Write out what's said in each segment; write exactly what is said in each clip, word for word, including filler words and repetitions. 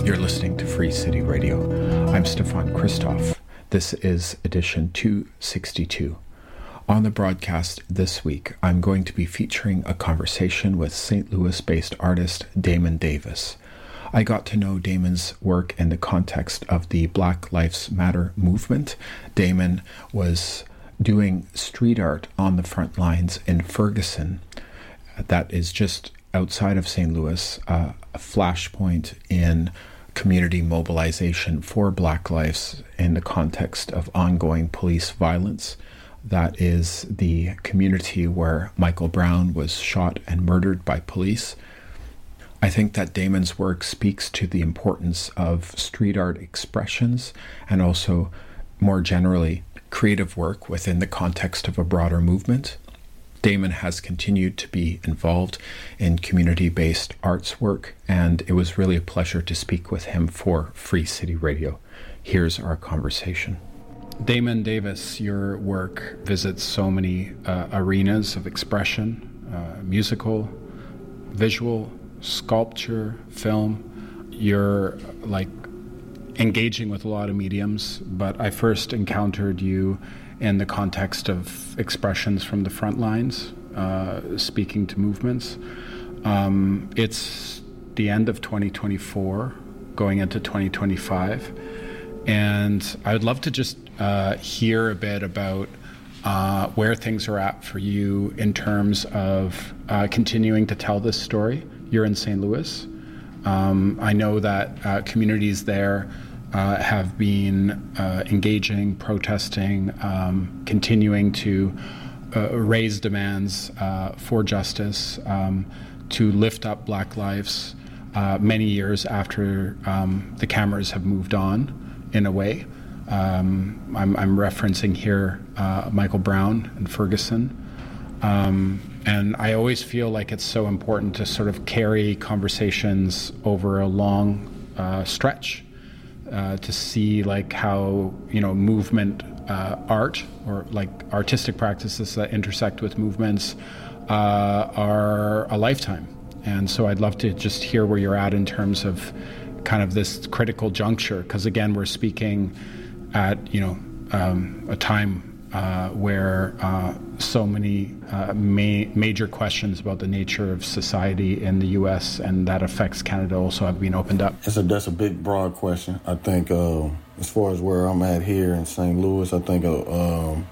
You're listening to Free City Radio. I'm Stefan Christoff. This is edition two sixty-two. On the broadcast this week, I'm going to be featuring a conversation with Saint Louis-based artist Damon Davis. I got to know Damon's work in the context of the Black Lives Matter movement. Damon was doing street art on the front lines in Ferguson. That is just outside of Saint Louis, uh, a flashpoint in community mobilization for Black lives in the context of ongoing police violence. That is the community where Michael Brown was shot and murdered by police. I think that Damon's work speaks to the importance of street art expressions and also, more generally, creative work within the context of a broader movement. Damon has continued to be involved in community-based arts work, and it was really a pleasure to speak with him for Free City Radio. Here's our conversation. Damon Davis, your work visits so many uh, arenas of expression, uh, musical, visual, sculpture, film. You're like engaging with a lot of mediums, but I first encountered you in the context of expressions from the front lines, uh, speaking to movements. Um, it's the end of twenty twenty-four, going into twenty twenty-five, and I would love to just uh, hear a bit about uh, where things are at for you in terms of uh, continuing to tell this story. You're in Saint Louis. Um, I know that uh, communities there Uh, have been uh, engaging, protesting, um, continuing to uh, raise demands uh, for justice, um, to lift up Black lives uh, many years after um, the cameras have moved on, in a way. Um, I'm, I'm referencing here uh, Michael Brown and Ferguson. Um, and I always feel like it's so important to sort of carry conversations over a long uh, stretch. Uh, to see like how, you know, movement uh, art or like artistic practices that intersect with movements uh, are a lifetime. And so I'd love to just hear where you're at in terms of kind of this critical juncture, because again, we're speaking at, you know, um, a time uh, where uh, so many uh, ma- major questions about the nature of society in the U S and that affects Canada also have been opened up. That's a, that's a big, broad question. I think uh, as far as where I'm at here in Saint Louis, I think uh, um,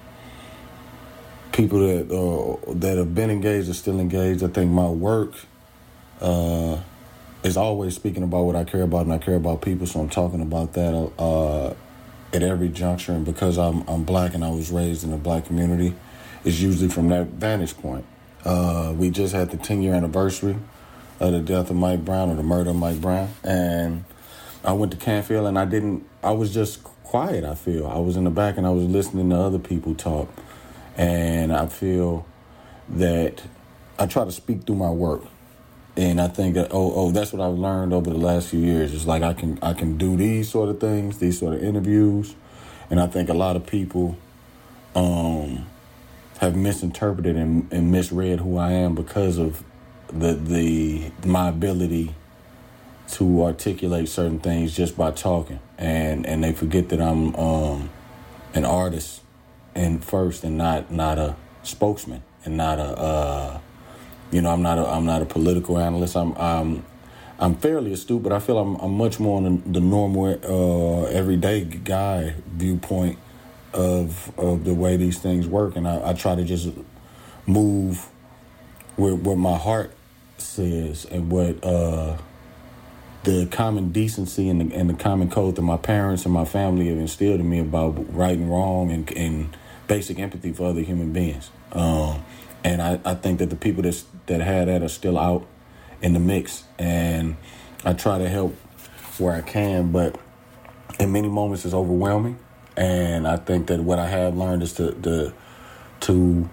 people that uh, that have been engaged are still engaged. I think my work uh, is always speaking about what I care about, and I care about people, so I'm talking about that uh, at every juncture. And because I'm I'm Black and I was raised in a Black community, it's usually from that vantage point. Uh, we just had the ten-year anniversary of the death of Mike Brown, or the murder of Mike Brown. And I went to Canfield and I didn't, I was just quiet, I feel. I was in the back and I was listening to other people talk. And I feel that I try to speak through my work. And I think that, oh, oh, that's what I've learned over the last few years. It's like I can, I can do these sort of things, these sort of interviews. And I think a lot of people um, have misinterpreted and, and misread who I am because of the the my ability to articulate certain things just by talking, and and they forget that I'm um, an artist and first, and not not a spokesman, and not a uh, you know I'm not a I'm not a political analyst. I'm I'm I'm fairly astute, but I feel I'm I'm much more on the, the normal uh, everyday guy viewpoint of of the way these things work, and I, I try to just move with what my heart says and what uh, the common decency and the, and the common code that my parents and my family have instilled in me about right and wrong and, and basic empathy for other human beings. Um, and I, I think that the people that that had that are still out in the mix, and I try to help where I can, but in many moments it's overwhelming. And I think that what I have learned is to to, to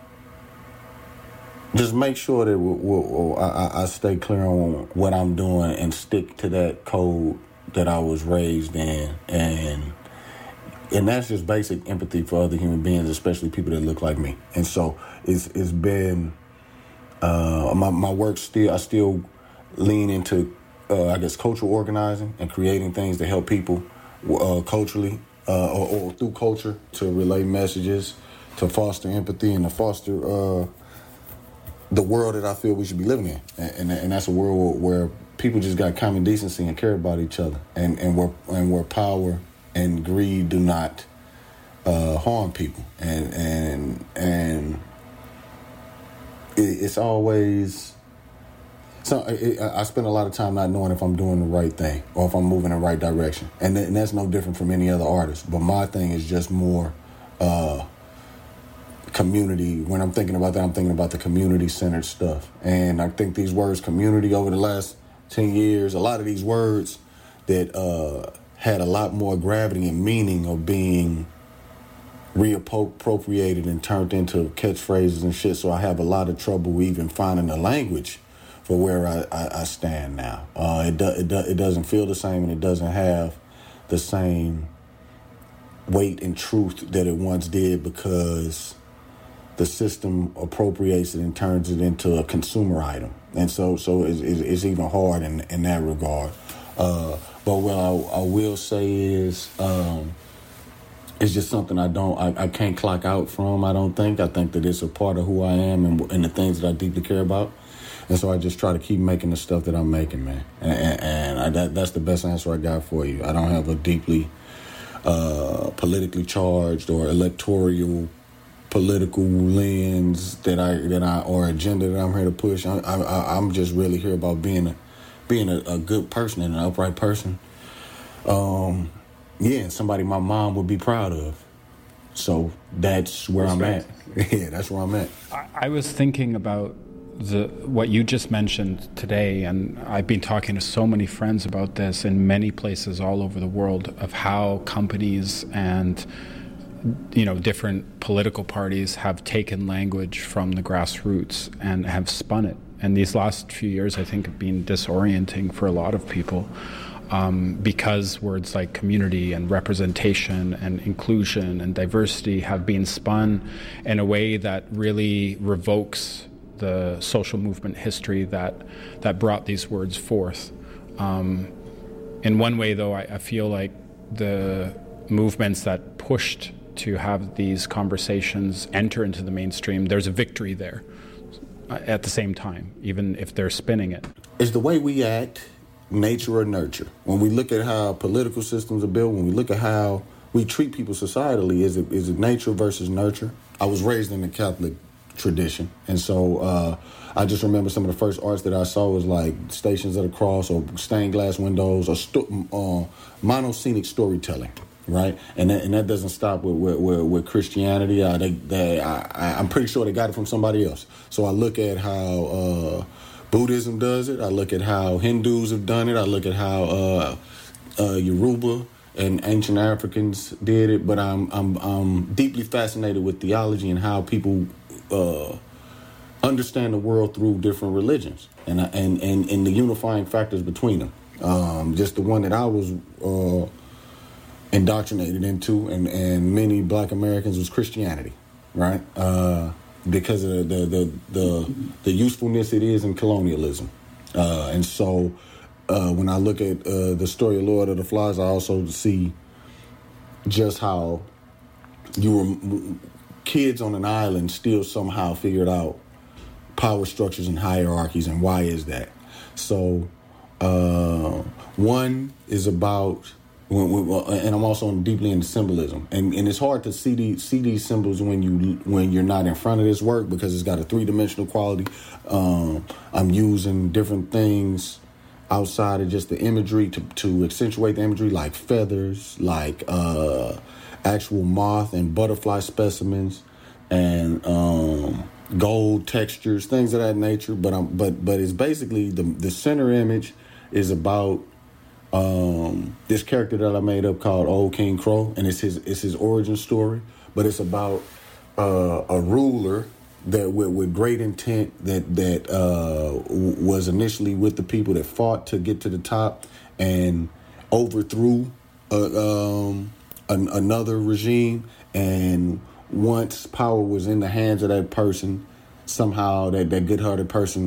just make sure that we, we, I, I stay clear on what I'm doing and stick to that code that I was raised in, and and that's just basic empathy for other human beings, especially people that look like me. And so it's it's been uh, my my work still I still lean into uh, I guess, cultural organizing and creating things to help people uh, culturally uh, or, or through culture to relay messages, to foster empathy, and to foster uh, the world that I feel we should be living in. And, and, and that's a world where people just got common decency and care about each other, and, and, where, and where power and greed do not uh, harm people. And, and, and it, it's always... So it, I spend a lot of time not knowing if I'm doing the right thing or if I'm moving in the right direction. And, th- and that's no different from any other artist. But my thing is just more uh, community. When I'm thinking about that, I'm thinking about the community-centered stuff. And I think these words, community, over the last ten years, a lot of these words that uh, had a lot more gravity and meaning of being reappropriated and turned into catchphrases and shit. So I have a lot of trouble even finding the language for where I, I, I stand now. Uh, it, do, it, do, it doesn't feel the same, and it doesn't have the same weight and truth that it once did, because the system appropriates it and turns it into a consumer item. And so so it's, it's even hard in, in that regard. Uh, but what I, I will say is um, it's just something I don't, I, I can't clock out from, I don't think. I think that it's a part of who I am and, and the things that I deeply care about. And so I just try to keep making the stuff that I'm making, man. And, and, and I, that, that's the best answer I got for you. I don't have a deeply uh, politically charged or electoral political lens that I that I or agenda that I'm here to push. I, I, I'm just really here about being a being a, a good person and an upright person. Um, yeah, and somebody my mom would be proud of. So that's where Respect. I'm at. Yeah, that's where I'm at. I, I was thinking about the what you just mentioned today, and I've been talking to so many friends about this in many places all over the world, of how companies and, you know, different political parties have taken language from the grassroots and have spun it. And these last few years, I think, have been disorienting for a lot of people, um, because words like community and representation and inclusion and diversity have been spun in a way that really revokes the social movement history that that brought these words forth. Um, in one way, though, I, I feel like the movements that pushed to have these conversations enter into the mainstream, there's a victory there at the same time, even if they're spinning it. Is the way we act nature or nurture? When we look at how political systems are built, when we look at how we treat people societally, is it is it nature versus nurture? I was raised in the Catholic tradition, and so uh, I just remember some of the first arts that I saw was like Stations of the Cross or stained glass windows or sto- uh, monoscenic storytelling, right? And that, and that doesn't stop with with, with, with Christianity. Uh, they, they, I, I'm pretty sure they got it from somebody else. So I look at how uh, Buddhism does it. I look at how Hindus have done it. I look at how uh, uh, Yoruba and ancient Africans did it. But I'm I'm I'm deeply fascinated with theology and how people Uh, understand the world through different religions and and and, and the unifying factors between them. Um, just the one that I was uh, indoctrinated into, and, and many Black Americans, was Christianity, right? Uh, because of the the the the usefulness it is in colonialism, uh, and so uh, when I look at uh, the story of Lord of the Flies, I also see just how you were. Kids on an island still somehow figured out power structures and hierarchies, and why is that? So uh, one is about, and I'm also deeply into symbolism, and, and it's hard to see these see these symbols when you when you're not in front of this work, because it's got a three dimensional quality. Um, I'm using different things outside of just the imagery to to accentuate the imagery, like feathers, like Uh, actual moth and butterfly specimens, and um, gold textures, things of that nature. But um, but but it's basically the the center image is about um, this character that I made up called Old King Crow, and it's his it's his origin story. But it's about uh, a ruler that with, with great intent that that uh, was initially with the people that fought to get to the top and overthrew Uh, um, An, another regime, and once power was in the hands of that person, somehow that, that good-hearted person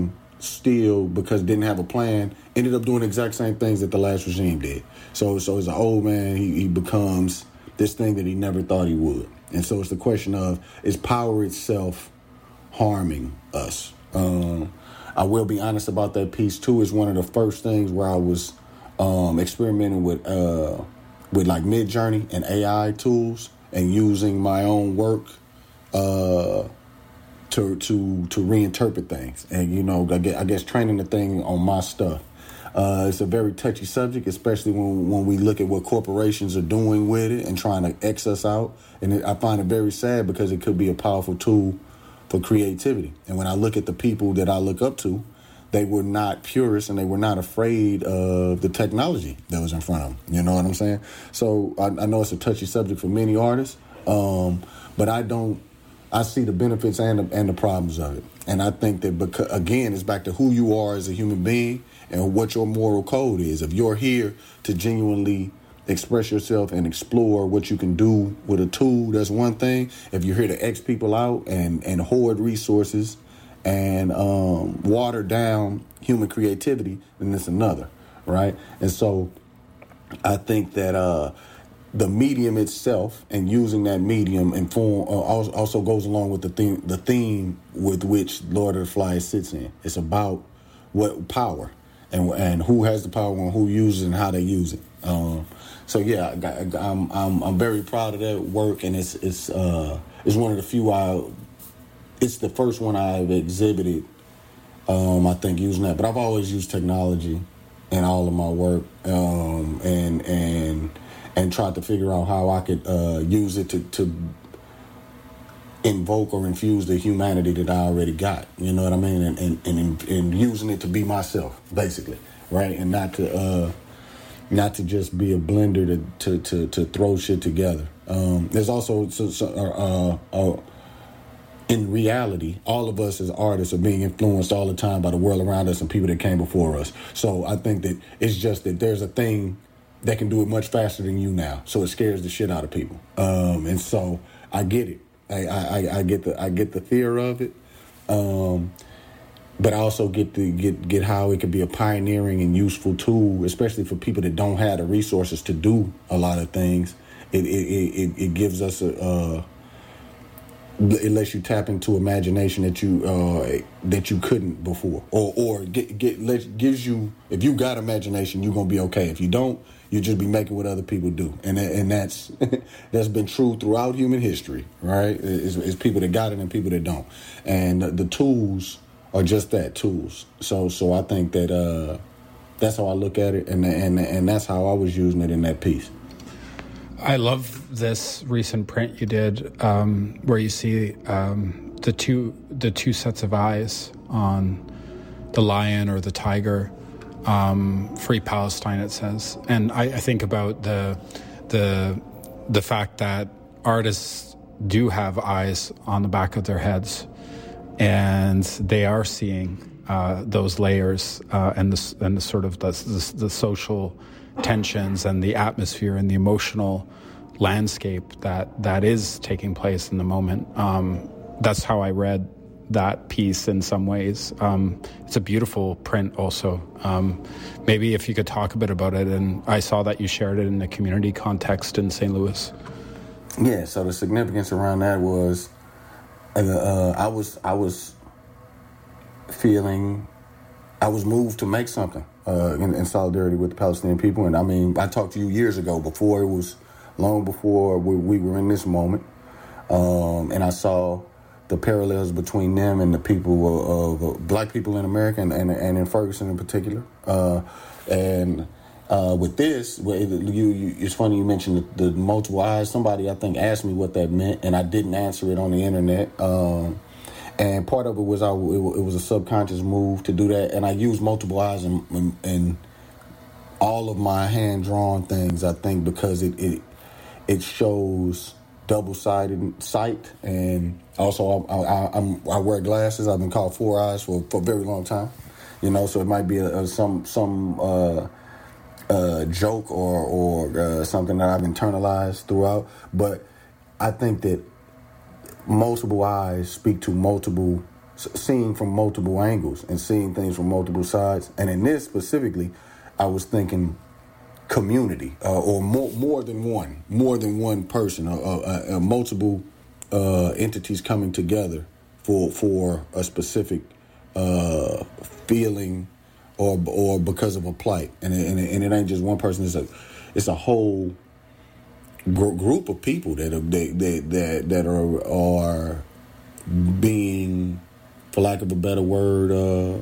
still, because it didn't have a plan, ended up doing the exact same things that the last regime did. So, so as an old man, he, he becomes this thing that he never thought he would. And so it's the question of, is power itself harming us? Um, I will be honest about that piece too. It's one of the first things where I was um, experimenting with uh, with like Midjourney and A I tools, and using my own work uh, to to to reinterpret things. And you know, I guess, I guess training the thing on my stuff. Uh, it's a very touchy subject, especially when when we look at what corporations are doing with it and trying to X us out. And it, I find it very sad, because it could be a powerful tool for creativity. And when I look at the people that I look up to, they were not purists, and they were not afraid of the technology that was in front of them. You know what I'm saying? So I, I know it's a touchy subject for many artists, um, but I don't. I see the benefits and the, and the problems of it. And I think that, because, again, it's back to who you are as a human being and what your moral code is. If you're here to genuinely express yourself and explore what you can do with a tool, that's one thing. If you're here to X people out and, and hoard resources and um, water down human creativity, then it's another, right? And so I think that uh, the medium itself, and using that medium inform, uh, also goes along with the theme, the theme with which Lord of the Flies sits in. It's about what power and and who has the power and who uses it and how they use it. Um, so yeah, I, I'm I'm I'm very proud of that work, and it's it's uh, it's one of the few I. It's the first one I've exhibited. Um, I think using that, but I've always used technology in all of my work, um, and and. and tried to figure out how I could uh, use it to, to invoke or infuse the humanity that I already got. You know what I mean? And and, and, and using it to be myself, basically, right? And not to uh, not to just be a blender to to, to, to throw shit together. Um, there's also so, so, uh, uh, in reality, all of us as artists are being influenced all the time by the world around us and people that came before us. So I think that it's just that there's a thing that can do it much faster than you now, so it scares the shit out of people. Um, and so I get it. I, I, I get the I get the fear of it, um, but I also get the get get how it can be a pioneering and useful tool, especially for people that don't have the resources to do a lot of things. It it it, it gives us a. a It lets you tap into imagination that you uh, that you couldn't before, or or get get let, gives you, if you got imagination, you're gonna be okay. If you don't, you just be making what other people do, and and that's that's been true throughout human history, right? It's, it's people that got it and people that don't, and the, the tools are just that, tools. So so I think that uh, that's how I look at it, and and and that's how I was using it in that piece. I love this recent print you did, um, where you see um, the two the two sets of eyes on the lion or the tiger. Um, Free Palestine, it says, and I, I think about the the the fact that artists do have eyes on the back of their heads, and they are seeing uh, those layers uh, and the and the sort of the, the, the social tensions and the atmosphere and the emotional landscape that that is taking place in the moment. Um, that's how I read that piece in some ways. Um, it's a beautiful print also. Um, maybe if you could talk a bit about it. And I saw that you shared it in a community context in Saint Louis. Yeah, so the significance around that was uh, I was I was feeling I was moved to make something uh, in, in solidarity with the Palestinian people. And I mean, I talked to you years ago, before it was long before we, we were in this moment. Um, and I saw the parallels between them and the people of, of black people in America, and, and, and in Ferguson in particular. Uh, and uh, with this, you, you, it's funny you mentioned the, the multiple eyes. Somebody, I think, asked me what that meant, and I didn't answer it on the internet. Um, And part of it was I, it was a subconscious move to do that. And I used multiple eyes in, in, in all of my hand-drawn things, I think, because it it, it shows double-sided sight. And also, I, I, I'm, I wear glasses. I've been called four eyes for, for a very long time. You know, so it might be a, a, some some uh, uh, joke or, or uh, something that I've internalized throughout. But I think that multiple eyes speak to multiple seeing from multiple angles and seeing things from multiple sides. And in this specifically, I was thinking community, uh, or more more than one, more than one person, uh, uh, uh, multiple uh, entities coming together for for a specific uh, feeling, or or because of a plight, and it, and, it, and it ain't just one person. It's a it's a whole gr- group of people that are that that that are are being, for lack of a better word, uh,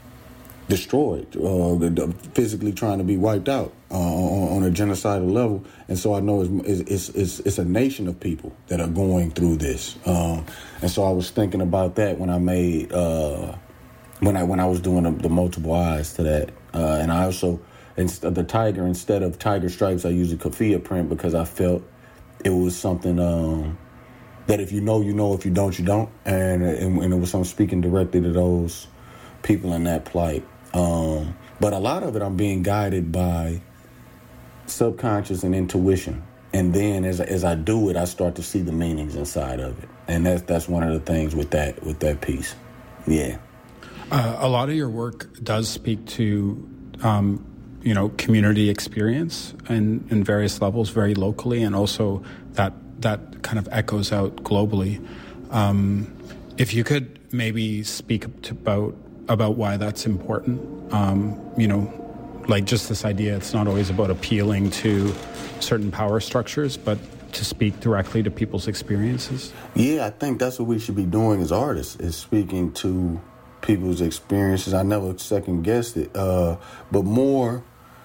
destroyed, or uh, physically trying to be wiped out uh, on, on a genocidal level. And so I know it's, it's it's it's a nation of people that are going through this. Um, and so I was thinking about that when I made uh, when I when I was doing the, the multiple eyes to that. Uh, and I also, instead the tiger, instead of tiger stripes, I used a keffiyeh print because I felt it was something um, that if you know, you know. If you don't, you don't. And and, and it was something speaking directly to those people in that plight. Um, but a lot of it, I'm being guided by subconscious and intuition. And then as as I do it, I start to see the meanings inside of it. And that's that's one of the things with that with that piece. Yeah. Uh, a lot of your work does speak to, um, you know, community experience and in various levels, very locally, and also that that kind of echoes out globally. Um, if you could maybe speak to about about why that's important, um, you know, like just this idea, it's not always about appealing to certain power structures, but to speak directly to people's experiences. Yeah, I think that's what we should be doing as artists, is speaking to people's experiences. I never second guessed it, uh, but more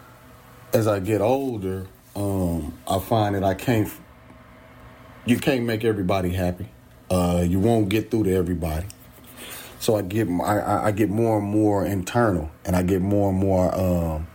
as I get older, um, I find that I can't, you can't make everybody happy. Uh, you won't get through to everybody. So I get I, I get more and more internal, and I get more and more um,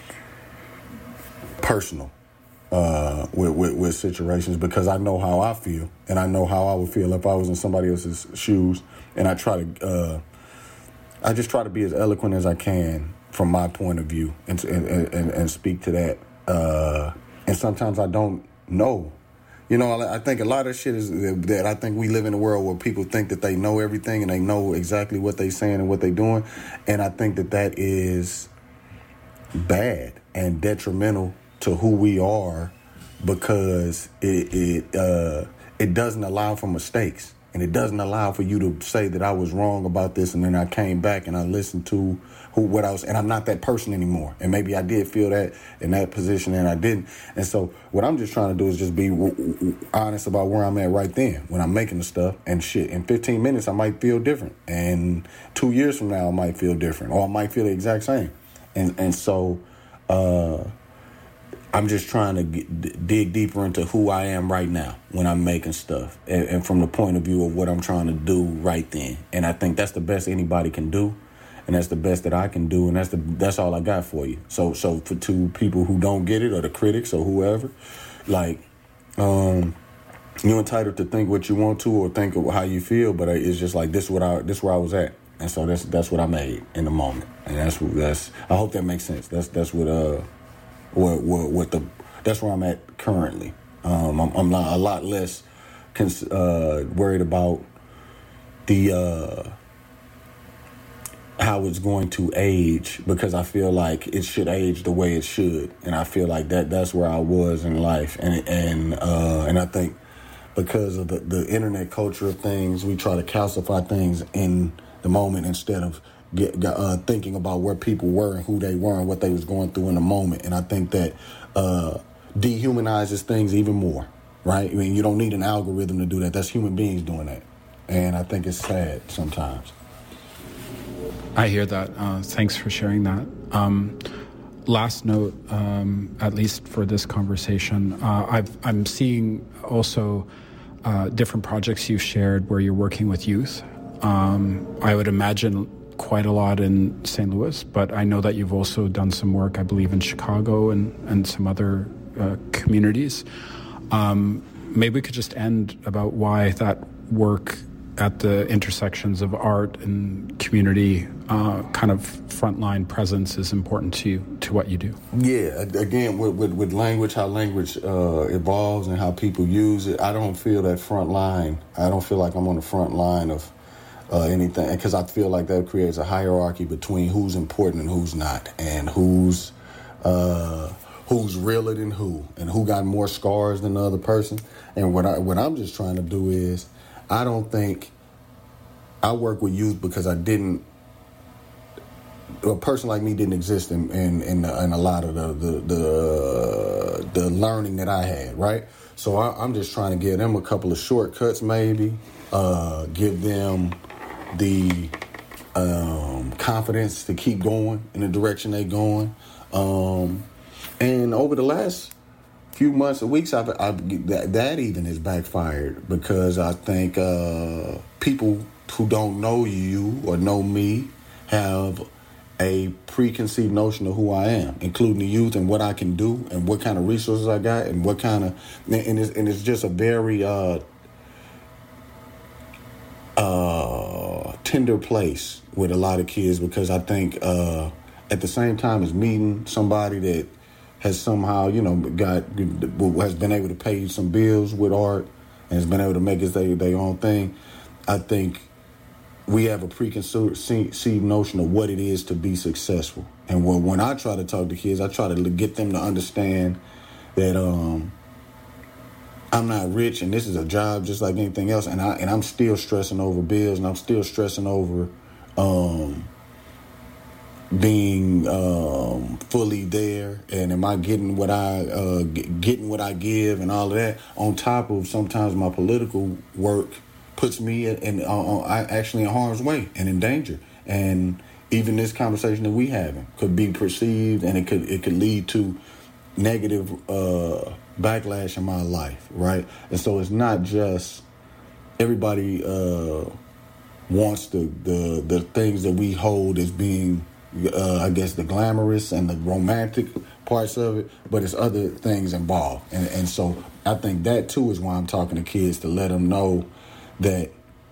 personal uh, with, with with situations, because I know how I feel, and I know how I would feel if I was in somebody else's shoes. And I try to, uh, I just try to be as eloquent as I can from my point of view, and and, and, and speak to that. Uh, and sometimes I don't know. You know, I think a lot of shit is that I think we live in a world where people think that they know everything and they know exactly what they're saying and what they're doing. And I think that that is bad and detrimental to who we are, because it it uh, it doesn't allow for mistakes, and it doesn't allow for you to say that I was wrong about this, and then I came back and I listened to who what I was, and I'm not that person anymore. And maybe I did feel that in that position and I didn't. And so what I'm just trying to do is just be w- w- honest about where I'm at right then when I'm making the stuff. And shit, in fifteen minutes I might feel different, and two years from now I might feel different, or I might feel the exact same. And and so uh, I'm just trying to get, d- dig deeper into who I am right now when I'm making stuff, and, and from the point of view of what I'm trying to do right then. And I think that's the best anybody can do. And that's the best that I can do, and that's the that's all I got for you. So, so for to people who don't get it, or the critics, or whoever, like, um, you're entitled to think what you want to, or think of how you feel. But it's just like this. What I this where I was at, and so that's that's what I made in the moment, and that's that's. I hope that makes sense. That's that's what uh, what what, what the that's where I'm at currently. Um, I'm I'm not, a lot less cons- uh, worried about the. Uh, how it's going to age, because I feel like it should age the way it should, and I feel like that that's where I was in life, and and uh, and I think because of the, the internet culture of things, we try to calcify things in the moment instead of get, uh, thinking about where people were and who they were and what they was going through in the moment. And I think that uh, dehumanizes things even more, right? I mean, you don't need an algorithm to do that. That's human beings doing that, and I think it's sad sometimes. I hear that. Uh, thanks for sharing that. Um, last note, um, at least for this conversation, uh, I've, I'm seeing also uh, different projects you've shared where you're working with youth. Um, I would imagine quite a lot in Saint Louis, but I know that you've also done some work, I believe, in Chicago and, and some other uh, communities. Um, maybe we could just end about why that work at the intersections of art and community uh, kind of frontline presence is important to you, to what you do. Yeah, again, with, with, with language, how language uh, evolves and how people use it, I don't feel that front line. I don't feel like I'm on the front line of uh, anything, because I feel like that creates a hierarchy between who's important and who's not, and who's uh, who's realer than who, and who got more scars than the other person. And what I what I'm just trying to do is, I don't think I work with youth because I didn't. A person like me didn't exist in in, in, in a lot of the the, the the learning that I had, right? So I, I'm just trying to give them a couple of shortcuts, maybe, uh, give them the um, confidence to keep going in the direction they're going. Um, and over the last few months or weeks, I've, I've that, that even has backfired, because I think uh, people who don't know you or know me have a preconceived notion of who I am, including the youth, and what I can do, and what kind of resources I got, and what kind of, and it's, and it's just a very uh, uh, tender place with a lot of kids, because I think uh, at the same time as meeting somebody that has somehow, you know, got has been able to pay some bills with art and has been able to make it their their own thing, I think we have a preconceived notion of what it is to be successful. And when, when I try to talk to kids, I try to get them to understand that um, I'm not rich, and this is a job just like anything else. And, I, and I'm still stressing over bills, and I'm still stressing over um, being um, fully there. And am I getting what I uh, getting what I give, and all of that, on top of sometimes my political work puts me in, in uh, actually in harm's way and in danger. And even this conversation that we having could be perceived, and it could it could lead to negative uh, backlash in my life, right? And so it's not just everybody uh, wants the, the the things that we hold as being, uh, I guess, the glamorous and the romantic parts of it, but it's other things involved. And, and so I think that too is why I'm talking to kids, to let them know that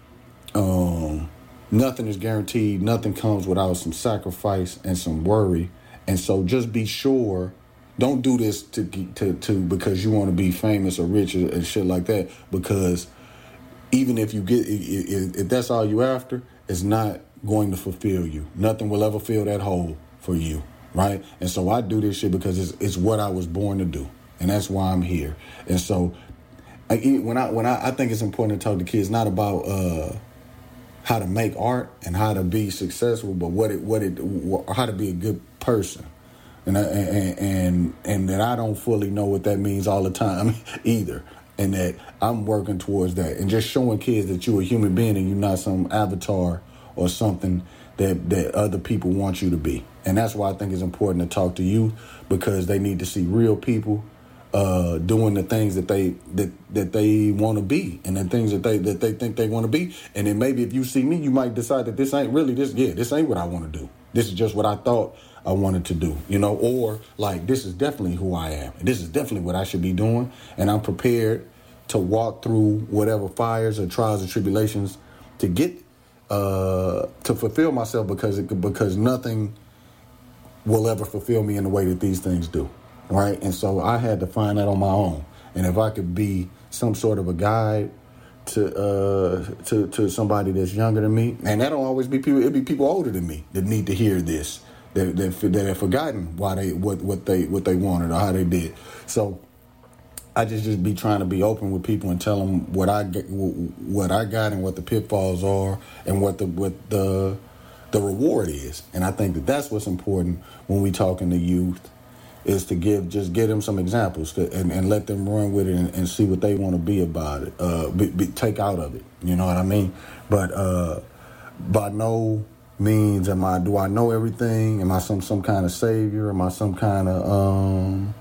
um, nothing is guaranteed. Nothing comes without some sacrifice and some worry. And so just be sure, don't do this to to, to because you want to be famous or rich or, and shit like that. Because even if you get, if, if that's all you after, it's not going to fulfill you. Nothing will ever fill that hole for you, right? And so I do this shit because it's, it's what I was born to do. And that's why I'm here. And so Like when I when I, I think it's important to talk to kids not about uh, how to make art and how to be successful, but what it what it how to be a good person, and I, and and and that I don't fully know what that means all the time either, and that I'm working towards that, and just showing kids that you're a human being and you're not some avatar or something that that other people want you to be. And that's why I think it's important to talk to you, because they need to see real people Uh, doing the things that they that that they want to be, and the things that they that they think they want to be. And then maybe if you see me, you might decide that this ain't really this. Yeah, this ain't what I want to do. This is just what I thought I wanted to do, you know. Or like, this is definitely who I am. And this is definitely what I should be doing. And I'm prepared to walk through whatever fires or trials or tribulations to get uh, to fulfill myself, because it, because nothing will ever fulfill me in the way that these things do. Right. And so I had to find that on my own. And if I could be some sort of a guide to uh, to to somebody that's younger than me, and that don't always be people, it'd be people older than me that need to hear this, that that, that have forgotten why they what, what they what they wanted or how they did. So I just just be trying to be open with people and tell them what I get, what I got, and what the pitfalls are, and what the what the the reward is. And I think that that's what's important when we talking to youth, is to give, just give them some examples to, and, and let them run with it and, and see what they want to be about it, uh, be, be, take out of it. You know what I mean? But uh, by no means am I, do I know everything? Am I some, some kind of savior? Am I some kind of um,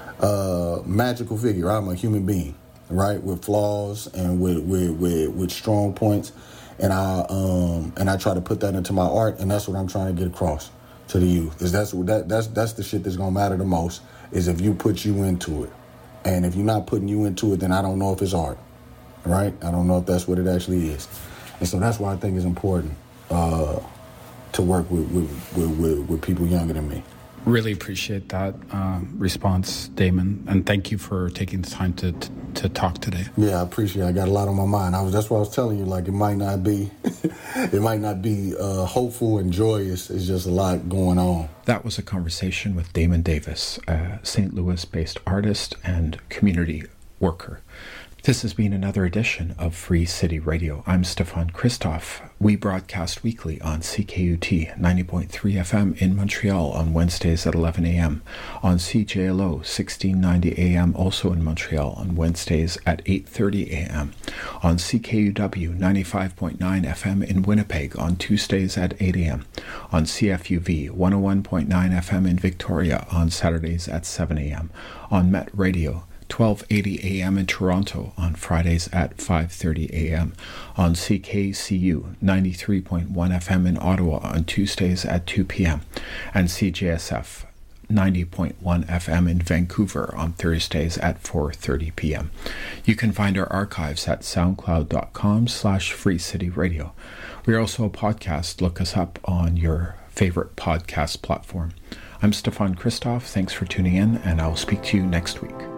uh, magical figure? I'm a human being, right? With flaws and with, with, with, with strong points. And I, um, and I try to put that into my art, and that's what I'm trying to get across to the youth. Is that's that that's that's the shit that's gonna matter the most, is if you put you into it. And if you're not putting you into it, then I don't know if it's art, right? I don't know if that's what it actually is. And so that's why I think it's important uh, to work with with, with with with people younger than me. Really appreciate that uh, response, Damon, and thank you for taking the time to, to to talk today. Yeah, I appreciate it. I got a lot on my mind. I was that's what I was telling you. Like it might not be, it might not be uh, hopeful and joyous. It's just a lot going on. That was a conversation with Damon Davis, a Saint Louis-based artist and community worker. This has been another edition of Free City Radio. I'm Stefan Christoff. We broadcast weekly on C K U T ninety point three F M in Montreal on Wednesdays at eleven a.m., on C J L O sixteen ninety A M also in Montreal on Wednesdays at eight thirty a.m., on C K U W ninety-five point nine F M in Winnipeg on Tuesdays at eight a.m., on C F U V one oh one point nine F M in Victoria on Saturdays at seven a.m., on Met Radio twelve eighty A M in Toronto on Fridays at five thirty A M, on C K C U ninety-three point one F M in Ottawa on Tuesdays at two p.m., and C J S F ninety point one F M in Vancouver on Thursdays at four thirty p.m. You can find our archives at soundcloud.com slash Free City Radio. We're also a podcast. Look us up on your favorite podcast platform. I'm Stefan Christoff. Thanks for tuning in, and I'll speak to you next week.